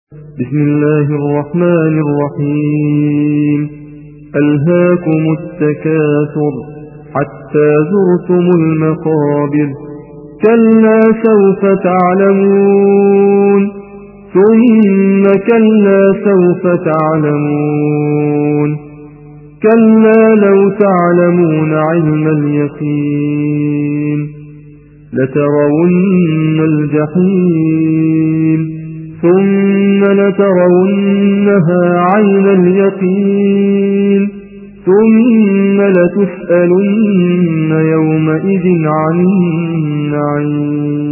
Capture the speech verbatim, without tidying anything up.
بسم الله الرحمن الرحيم. ألهاكم التكاثر حتى زرتم المقابر، كلا سوف تعلمون ثم كلا سوف تعلمون كلا لو تعلمون علم اليقين لترون الجحيم ثم لترونها عين اليقين ثم لتسألن يومئذ عن النعيم.